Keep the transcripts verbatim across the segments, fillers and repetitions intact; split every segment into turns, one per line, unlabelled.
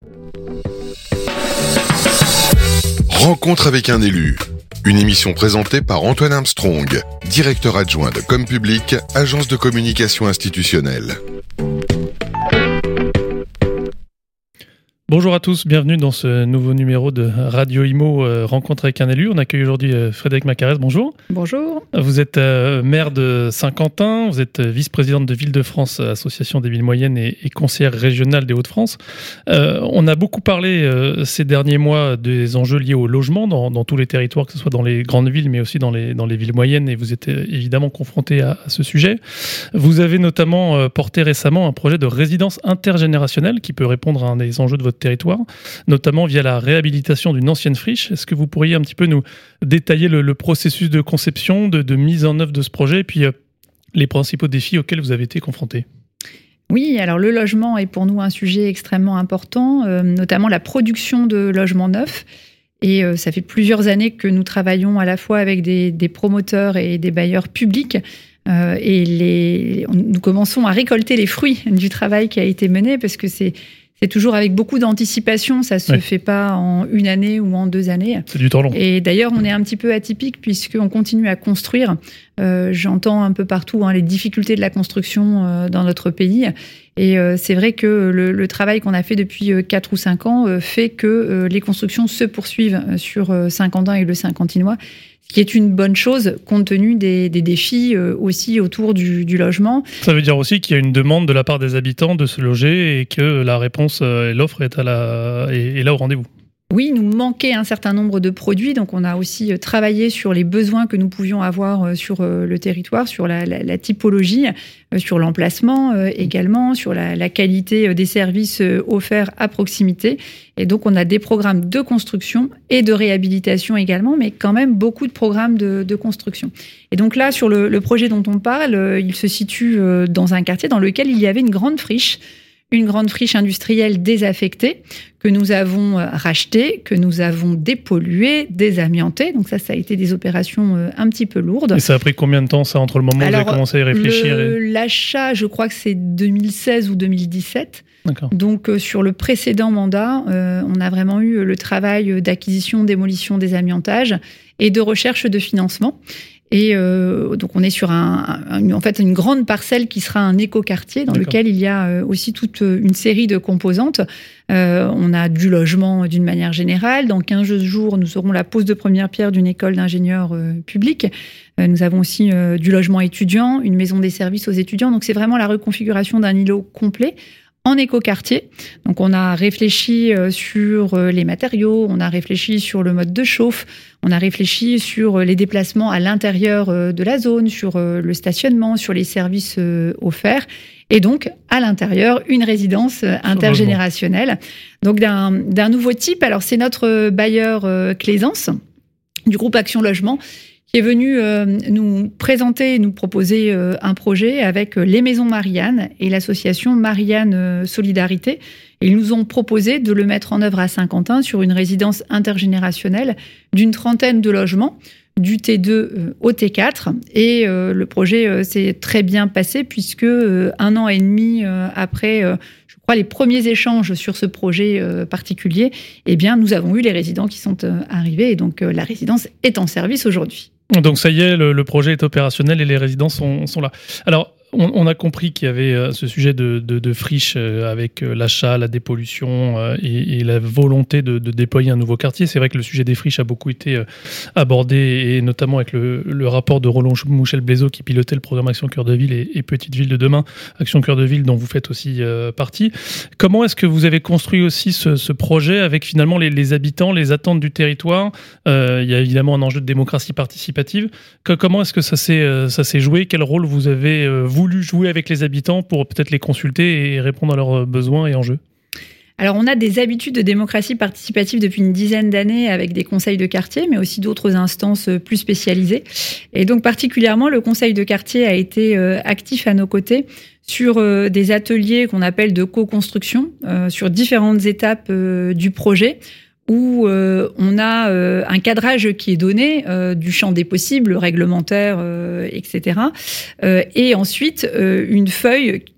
Rencontre avec un élu. Une émission présentée par Antoine Armstrong, directeur adjoint de Com Public, agence de communication institutionnelle.
Bonjour à tous, bienvenue dans ce nouveau numéro de Radio Imo euh, Rencontre avec un élu. On accueille aujourd'hui euh, Frédéric Macarès, bonjour.
Bonjour.
Vous êtes euh, maire de Saint-Quentin, vous êtes vice-présidente de Ville-de-France, Association des villes moyennes et, et conseillère régionale des Hauts-de-France. Euh, on a beaucoup parlé euh, ces derniers mois des enjeux liés au logement dans, dans tous les territoires, que ce soit dans les grandes villes mais aussi dans les, dans les villes moyennes, et vous êtes euh, évidemment confronté à, à ce sujet. Vous avez notamment euh, porté récemment un projet de résidence intergénérationnelle qui peut répondre à un des enjeux de votre territoire, notamment via la réhabilitation d'une ancienne friche. Est-ce que vous pourriez un petit peu nous détailler le, le processus de conception, de, de mise en œuvre de ce projet, et puis euh, les principaux défis auxquels vous avez été confrontés ?
Oui, alors le logement est pour nous un sujet extrêmement important, euh, notamment la production de logements neufs. Et euh, ça fait plusieurs années que nous travaillons à la fois avec des, des promoteurs et des bailleurs publics. Euh, et les, nous commençons à récolter les fruits du travail qui a été mené, parce que c'est C'est toujours avec beaucoup d'anticipation, ça ne se ouais. fait pas en une année ou en deux années.
C'est du temps long.
Et d'ailleurs, on est un petit peu atypique puisqu'on continue à construire. Euh, j'entends un peu partout hein, les difficultés de la construction euh, dans notre pays. Et euh, c'est vrai que le, le travail qu'on a fait depuis quatre ou cinq ans euh, fait que euh, les constructions se poursuivent sur euh, Saint-Quentin et le Saint-Quentinois, ce qui est une bonne chose compte tenu des, des défis euh, aussi autour du, du logement.
Ça veut dire aussi qu'il y a une demande de la part des habitants de se loger et que la réponse euh, et l'offre est, à la, est, est là au rendez-vous.
Oui, nous manquait un certain nombre de produits, donc on a aussi travaillé sur les besoins que nous pouvions avoir sur le territoire, sur la, la, la typologie, sur l'emplacement également, sur la, la qualité des services offerts à proximité. Et donc on a des programmes de construction et de réhabilitation également, mais quand même beaucoup de programmes de, de construction. Et donc là, sur le, le projet dont on parle, il se situe dans un quartier dans lequel il y avait une grande friche, une grande friche industrielle désaffectée que nous avons rachetée, que nous avons dépolluée, désamiantée. Donc ça, ça a été des opérations un petit peu lourdes.
Et ça a pris combien de temps, ça, entre le moment où Alors, vous avez commencé à y réfléchir
le,
et...
L'achat, je crois que c'est deux mille seize ou deux mille dix-sept.
D'accord.
Donc euh, sur le précédent mandat, euh, on a vraiment eu le travail d'acquisition, démolition, désamiantage et de recherche de financement. Et euh, donc on est sur un, un, en fait une grande parcelle qui sera un écoquartier dans D'accord. lequel il y a aussi toute une série de composantes. Euh, on a du logement d'une manière générale. Dans quinze jours, nous aurons la pose de première pierre d'une école d'ingénieurs euh, publics. Euh, nous avons aussi euh, du logement étudiant, une maison des services aux étudiants. Donc c'est vraiment la reconfiguration d'un îlot complet en écoquartier. Donc on a réfléchi sur les matériaux, on a réfléchi sur le mode de chauffe, on a réfléchi sur les déplacements à l'intérieur de la zone, sur le stationnement, sur les services offerts, et donc à l'intérieur une résidence intergénérationnelle. Donc d'un, d'un nouveau type. Alors c'est notre bailleur Claisance du groupe Action Logement qui est venu euh, nous présenter, nous proposer euh, un projet avec les Maisons Marianne et l'association Marianne euh, Solidarité. Et ils nous ont proposé de le mettre en œuvre à Saint-Quentin sur une résidence intergénérationnelle d'une trentaine de logements, du T deux euh, au T quatre. Et euh, le projet euh, s'est très bien passé puisque euh, un an et demi euh, après... Euh, je crois, les premiers échanges sur ce projet euh, particulier, eh bien, nous avons eu les résidents qui sont euh, arrivés et donc euh, la résidence est en service aujourd'hui.
Donc ça y est, le, le projet est opérationnel et les résidents sont, sont là. Alors, on, on a compris qu'il y avait euh, ce sujet de, de, de friche euh, avec euh, l'achat, la dépollution euh, et, et la volonté de, de déployer un nouveau quartier. C'est vrai que le sujet des friches a beaucoup été euh, abordé, et notamment avec le, le rapport de Roland Mouchel-Blaisot qui pilotait le programme Action Cœur de Ville et, et Petite Ville de demain, Action Cœur de Ville dont vous faites aussi euh, partie. Comment est-ce que vous avez construit aussi ce, ce projet avec finalement les, les habitants, les attentes du territoire ? euh, Il y a évidemment un enjeu de démocratie participative. Que, comment est-ce que ça s'est, euh, ça s'est joué ? Quel rôle vous avez euh, vous voulu jouer avec les habitants pour peut-être les consulter et répondre à leurs besoins et enjeux ?
Alors, on a des habitudes de démocratie participative depuis une dizaine d'années avec des conseils de quartier, mais aussi d'autres instances plus spécialisées. Et donc, particulièrement, le conseil de quartier a été euh, actif à nos côtés sur euh, des ateliers qu'on appelle de co-construction, euh, sur différentes étapes euh, du projet, où euh, on a euh, un cadrage qui est donné euh, du champ des possibles, réglementaire, euh, et cetera. Euh, et ensuite, euh, une feuille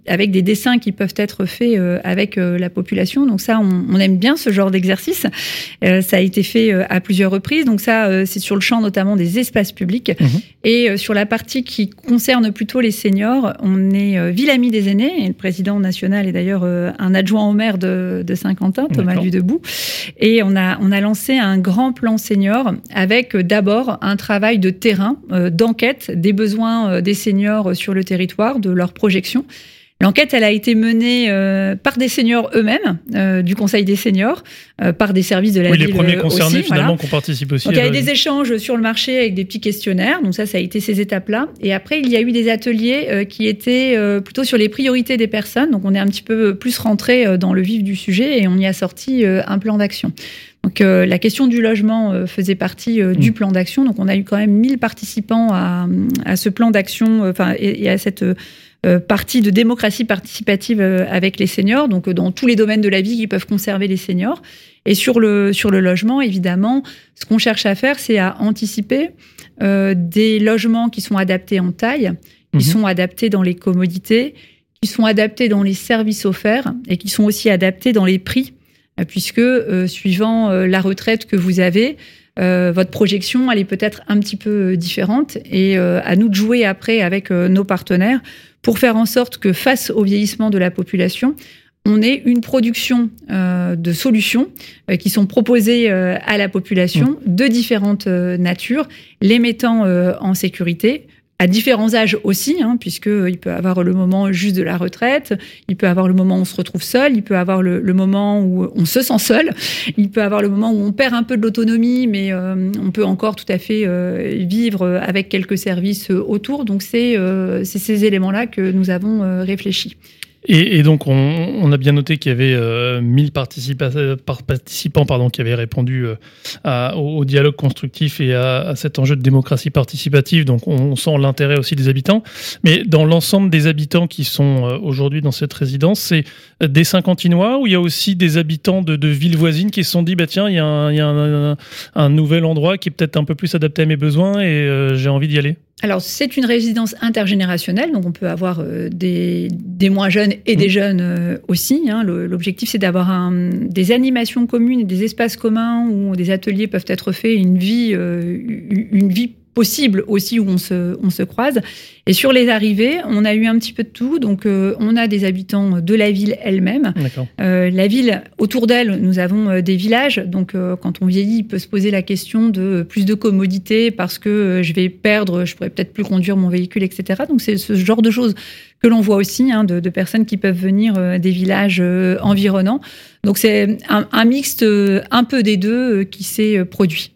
avec des dessins qui peuvent être faits euh, avec euh, la population. Donc ça, on, on aime bien ce genre d'exercice. Euh, ça a été fait euh, à plusieurs reprises. Donc ça, euh, c'est sur le champ notamment des espaces publics. Mmh. Et euh, sur la partie qui concerne plutôt les seniors, on est euh, ville amie des aînés. Et le président national est d'ailleurs euh, un adjoint au maire de, de Saint-Quentin, Thomas D'accord. Ludebout. Et on a, on a lancé un grand plan senior avec euh, d'abord un travail de terrain, euh, d'enquête des besoins euh, des seniors sur le territoire, de leur projection. L'enquête, elle a été menée euh, par des seniors eux-mêmes, euh, du Conseil des seniors, euh, par des services de la
oui,
ville.
Oui, les premiers concernés,
aussi,
finalement,
voilà.
qu'on participe aussi.
Donc, il y a eu
la...
des échanges sur le marché avec des petits questionnaires. Donc ça, ça a été ces étapes-là. Et après, il y a eu des ateliers euh, qui étaient euh, plutôt sur les priorités des personnes. Donc, on est un petit peu plus rentré euh, dans le vif du sujet et on y a sorti euh, un plan d'action. Donc, euh, la question du logement euh, faisait partie euh, du mmh. plan d'action. Donc, on a eu quand même mille participants à, à ce plan d'action, enfin, euh, et, et à cette euh, partie de démocratie participative euh, avec les seniors. Donc, euh, dans tous les domaines de la vie qui peuvent conserver les seniors. Et sur le sur le logement, évidemment, ce qu'on cherche à faire, c'est à anticiper euh, des logements qui sont adaptés en taille, qui mmh. sont adaptés dans les commodités, qui sont adaptés dans les services offerts et qui sont aussi adaptés dans les prix. Puisque euh, suivant euh, la retraite que vous avez, euh, votre projection, elle est peut-être un petit peu différente. Et euh, à nous de jouer après avec euh, nos partenaires pour faire en sorte que face au vieillissement de la population, on ait une production euh, de solutions euh, qui sont proposées euh, à la population mmh. de différentes euh, natures, les mettant euh, en sécurité, à différents âges aussi, hein, puisqu'il peut avoir le moment juste de la retraite, il peut avoir le moment où on se retrouve seul, il peut avoir le, le moment où on se sent seul, il peut avoir le moment où on perd un peu de l'autonomie, mais euh, on peut encore tout à fait euh, vivre avec quelques services autour. Donc c'est, euh, c'est ces éléments-là que nous avons euh, réfléchi.
Et, et donc, on, on a bien noté qu'il y avait euh, mille participa- participants pardon, qui avaient répondu euh, à, au, au dialogue constructif et à, à cet enjeu de démocratie participative. Donc, on, on sent l'intérêt aussi des habitants. Mais dans l'ensemble des habitants qui sont euh, aujourd'hui dans cette résidence, c'est des Saint-Quentinois ou il y a aussi des habitants de, de villes voisines qui se sont dit, bah tiens, il y a, un, il y a un, un, un nouvel endroit qui est peut-être un peu plus adapté à mes besoins et euh, j'ai envie d'y aller.
Alors, c'est une résidence intergénérationnelle, donc on peut avoir euh, des, des moins jeunes et des mmh. jeunes euh, aussi. Hein. Le, l'objectif, c'est d'avoir un, des animations communes et des espaces communs où des ateliers peuvent être faits, une vie, euh, une vie possible aussi où on se, on se croise. Et sur les arrivées, on a eu un petit peu de tout. Donc, euh, on a des habitants de la ville elle-même. Euh, la ville, autour d'elle, nous avons euh, des villages. Donc, euh, quand on vieillit, il peut se poser la question de plus de commodité parce que euh, je vais perdre, je pourrais peut-être plus conduire mon véhicule, et cetera. Donc, c'est ce genre de choses que l'on voit aussi, hein, de, de personnes qui peuvent venir euh, des villages euh, environnants. Donc, c'est un, un mixte euh, un peu des deux euh, qui s'est euh, produit.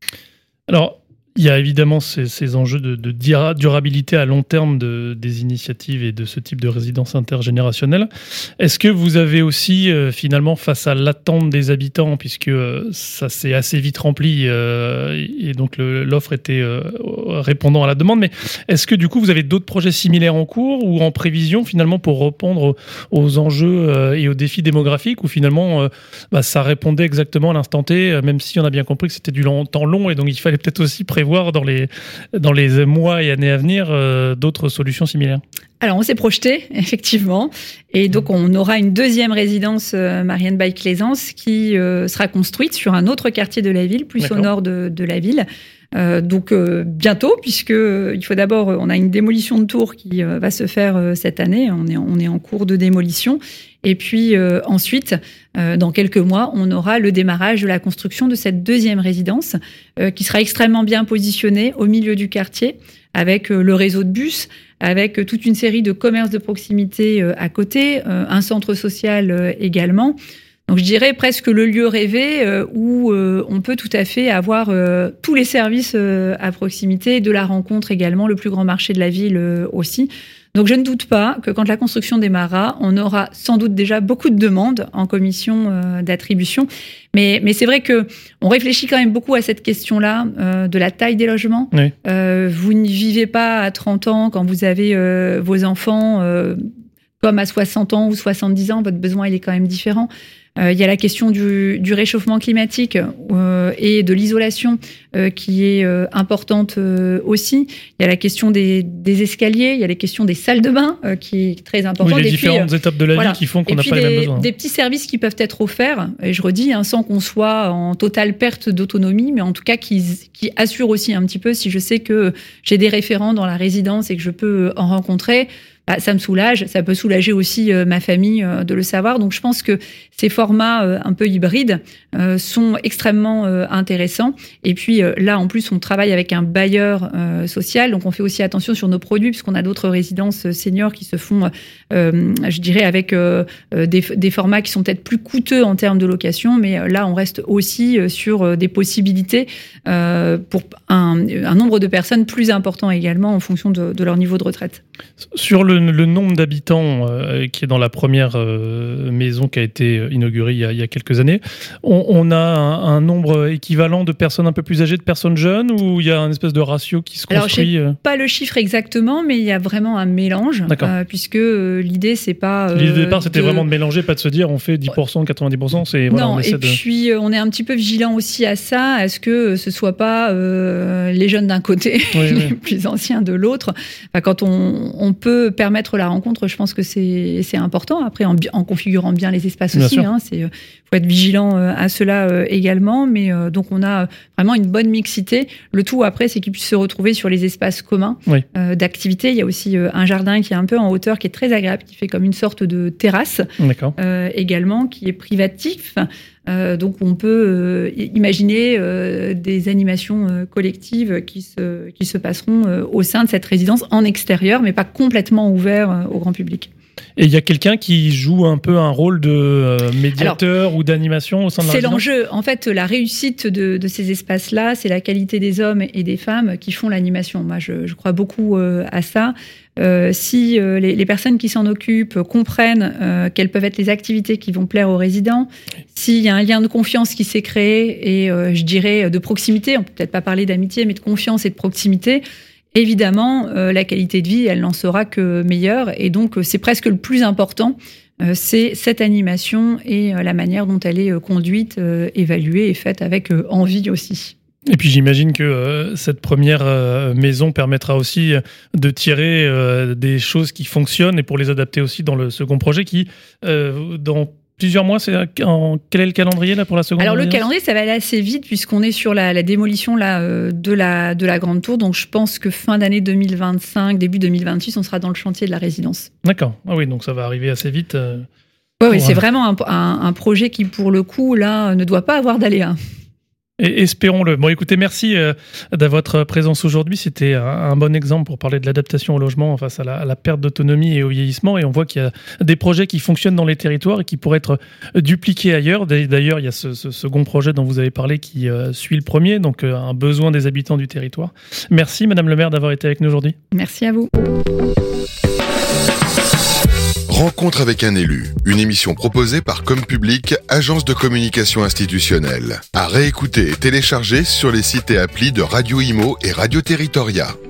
Alors, il y a évidemment ces, ces enjeux de, de durabilité à long terme de, des initiatives et de ce type de résidence intergénérationnelle. Est-ce que vous avez aussi, euh, finalement, face à l'attente des habitants, puisque euh, ça s'est assez vite rempli euh, et donc le, l'offre était euh, répondant à la demande, mais est-ce que du coup vous avez d'autres projets similaires en cours ou en prévision finalement pour répondre aux enjeux euh, et aux défis démographiques où finalement euh, bah, ça répondait exactement à l'instant T, même si on a bien compris que c'était du long, temps long et donc il fallait peut-être aussi prévoir voir dans les, dans les mois et années à venir euh, d'autres solutions similaires?
Alors, on s'est projeté, effectivement. Et donc, on aura une deuxième résidence euh, Marianne by Claisance qui euh, sera construite sur un autre quartier de la ville, plus D'accord. au nord de, de la ville. Euh, donc, euh, bientôt, puisque euh, il faut d'abord, on a une démolition de tour qui euh, va se faire euh, cette année. On est, on est en cours de démolition. Et puis euh, ensuite, euh, dans quelques mois, on aura le démarrage de la construction de cette deuxième résidence euh, qui sera extrêmement bien positionnée au milieu du quartier avec euh, le réseau de bus, avec euh, toute une série de commerces de proximité euh, à côté, euh, un centre social euh, également. Donc je dirais presque le lieu rêvé euh, où euh, on peut tout à fait avoir euh, tous les services euh, à proximité, de la rencontre également, le plus grand marché de la ville euh, aussi. Donc je ne doute pas que quand la construction démarrera, on aura sans doute déjà beaucoup de demandes en commission euh, d'attribution. Mais, mais c'est vrai que on réfléchit quand même beaucoup à cette question-là euh, de la taille des logements. Oui. Euh, vous ne vivez pas à trente ans quand vous avez euh, vos enfants euh, comme à soixante ans ou soixante-dix ans. Votre besoin il est quand même différent. Il euh, y a la question du, du réchauffement climatique. Euh, euh, et de l'isolation euh, qui est euh, importante euh, aussi. Il y a la question des, des escaliers, il y a les questions des salles de bain euh, qui est très importante.
Oui, les
et
différentes
puis, euh,
étapes de la
voilà.
vie qui font qu'on
et
n'a
puis
pas
des,
les mêmes besoins.
des petits services qui peuvent être offerts, et je redis, hein, sans qu'on soit en totale perte d'autonomie, mais en tout cas qui, qui assurent aussi un petit peu, si je sais que j'ai des référents dans la résidence et que je peux en rencontrer, bah, ça me soulage, ça peut soulager aussi euh, ma famille euh, de le savoir. Donc je pense que ces formats euh, un peu hybrides euh, sont extrêmement euh, intéressants. Et puis euh, là, en plus, on travaille avec un bailleur euh, social, donc on fait aussi attention sur nos produits, puisqu'on a d'autres résidences seniors qui se font, euh, je dirais, avec euh, des, des formats qui sont peut-être plus coûteux en termes de location, mais là, on reste aussi sur des possibilités euh, pour un, un nombre de personnes plus important également en fonction de, de leur niveau de retraite.
Sur le, le nombre d'habitants euh, qui est dans la première euh, maison qui a été inaugurée il y a, il y a quelques années, on, on a un, un nombre équivalent de personnes un peu plus âgées, de personnes jeunes, ou il y a un espèce de ratio qui se construit?
Alors, je sais pas le chiffre exactement, mais il y a vraiment un mélange, euh, puisque euh, l'idée, c'est pas... Euh,
l'idée de départ, c'était de... vraiment de mélanger, pas de se dire on fait dix pour cent, quatre-vingt-dix pour cent, c'est... Voilà,
non,
on essaie
et
de...
puis euh, on est un petit peu vigilant aussi à ça, à ce que ce soit pas euh, les jeunes d'un côté, oui, les oui. plus anciens de l'autre. Enfin, quand on, on peut permettre la rencontre, je pense que c'est, c'est important. Après, en, en configurant bien les espaces bien aussi, hein, c'est faut être vigilant à cela également. Mais euh, donc on a vraiment une bonne mixité. Le tout après, c'est qu'ils puissent se retrouver sur les espaces communs oui. euh, d'activité. Il y a aussi euh, un jardin qui est un peu en hauteur, qui est très agréable, qui fait comme une sorte de terrasse euh, également, qui est privatif. Euh, donc on peut euh, imaginer euh, des animations euh, collectives qui se, qui se passeront euh, au sein de cette résidence en extérieur, mais pas complètement ouvert euh, au grand public.
Et il y a quelqu'un qui joue un peu un rôle de euh, médiateur Alors, ou d'animation au sein de la résidence ?
C'est l'enjeu. En fait, la réussite de, de ces espaces-là, c'est la qualité des hommes et des femmes qui font l'animation. Moi, je, je crois beaucoup euh, à ça. Euh, si euh, les, les personnes qui s'en occupent comprennent euh, quelles peuvent être les activités qui vont plaire aux résidents, s'il y a un lien de confiance qui s'est créé et euh, je dirais de proximité, on peut peut-être pas parler d'amitié, mais de confiance et de proximité, évidemment, euh, la qualité de vie, elle n'en sera que meilleure. Et donc, c'est presque le plus important, euh, c'est cette animation et euh, la manière dont elle est euh, conduite, euh, évaluée et faite avec euh, envie aussi.
Et puis j'imagine que euh, cette première euh, maison permettra aussi de tirer euh, des choses qui fonctionnent et pour les adapter aussi dans le second projet qui, euh, dans plusieurs mois, c'est en... quel est le calendrier là pour la seconde?
Alors le calendrier, ça va aller assez vite puisqu'on est sur la, la démolition là, euh, de, la, de la Grande Tour. Donc je pense que fin d'année deux mille vingt-cinq, début deux mille vingt-six, on sera dans le chantier de la résidence.
D'accord. Ah oui, donc ça va arriver assez vite. Euh...
Oui, ouais, c'est vraiment un, un, un projet qui, pour le coup, là, ne doit pas avoir d'aléas.
Et espérons-le. Bon, écoutez, merci euh, de votre présence aujourd'hui. C'était un, un bon exemple pour parler de l'adaptation au logement face à la, à la perte d'autonomie et au vieillissement. Et on voit qu'il y a des projets qui fonctionnent dans les territoires et qui pourraient être dupliqués ailleurs. D'ailleurs, il y a ce, ce second projet dont vous avez parlé qui euh, suit le premier, donc euh, un besoin des habitants du territoire. Merci, Madame le maire, d'avoir été avec nous aujourd'hui.
Merci à vous.
Rencontre avec un élu, une émission proposée par Com Public, agence de communication institutionnelle. À réécouter et télécharger sur les sites et applis de Radio Imo et Radio Territoria.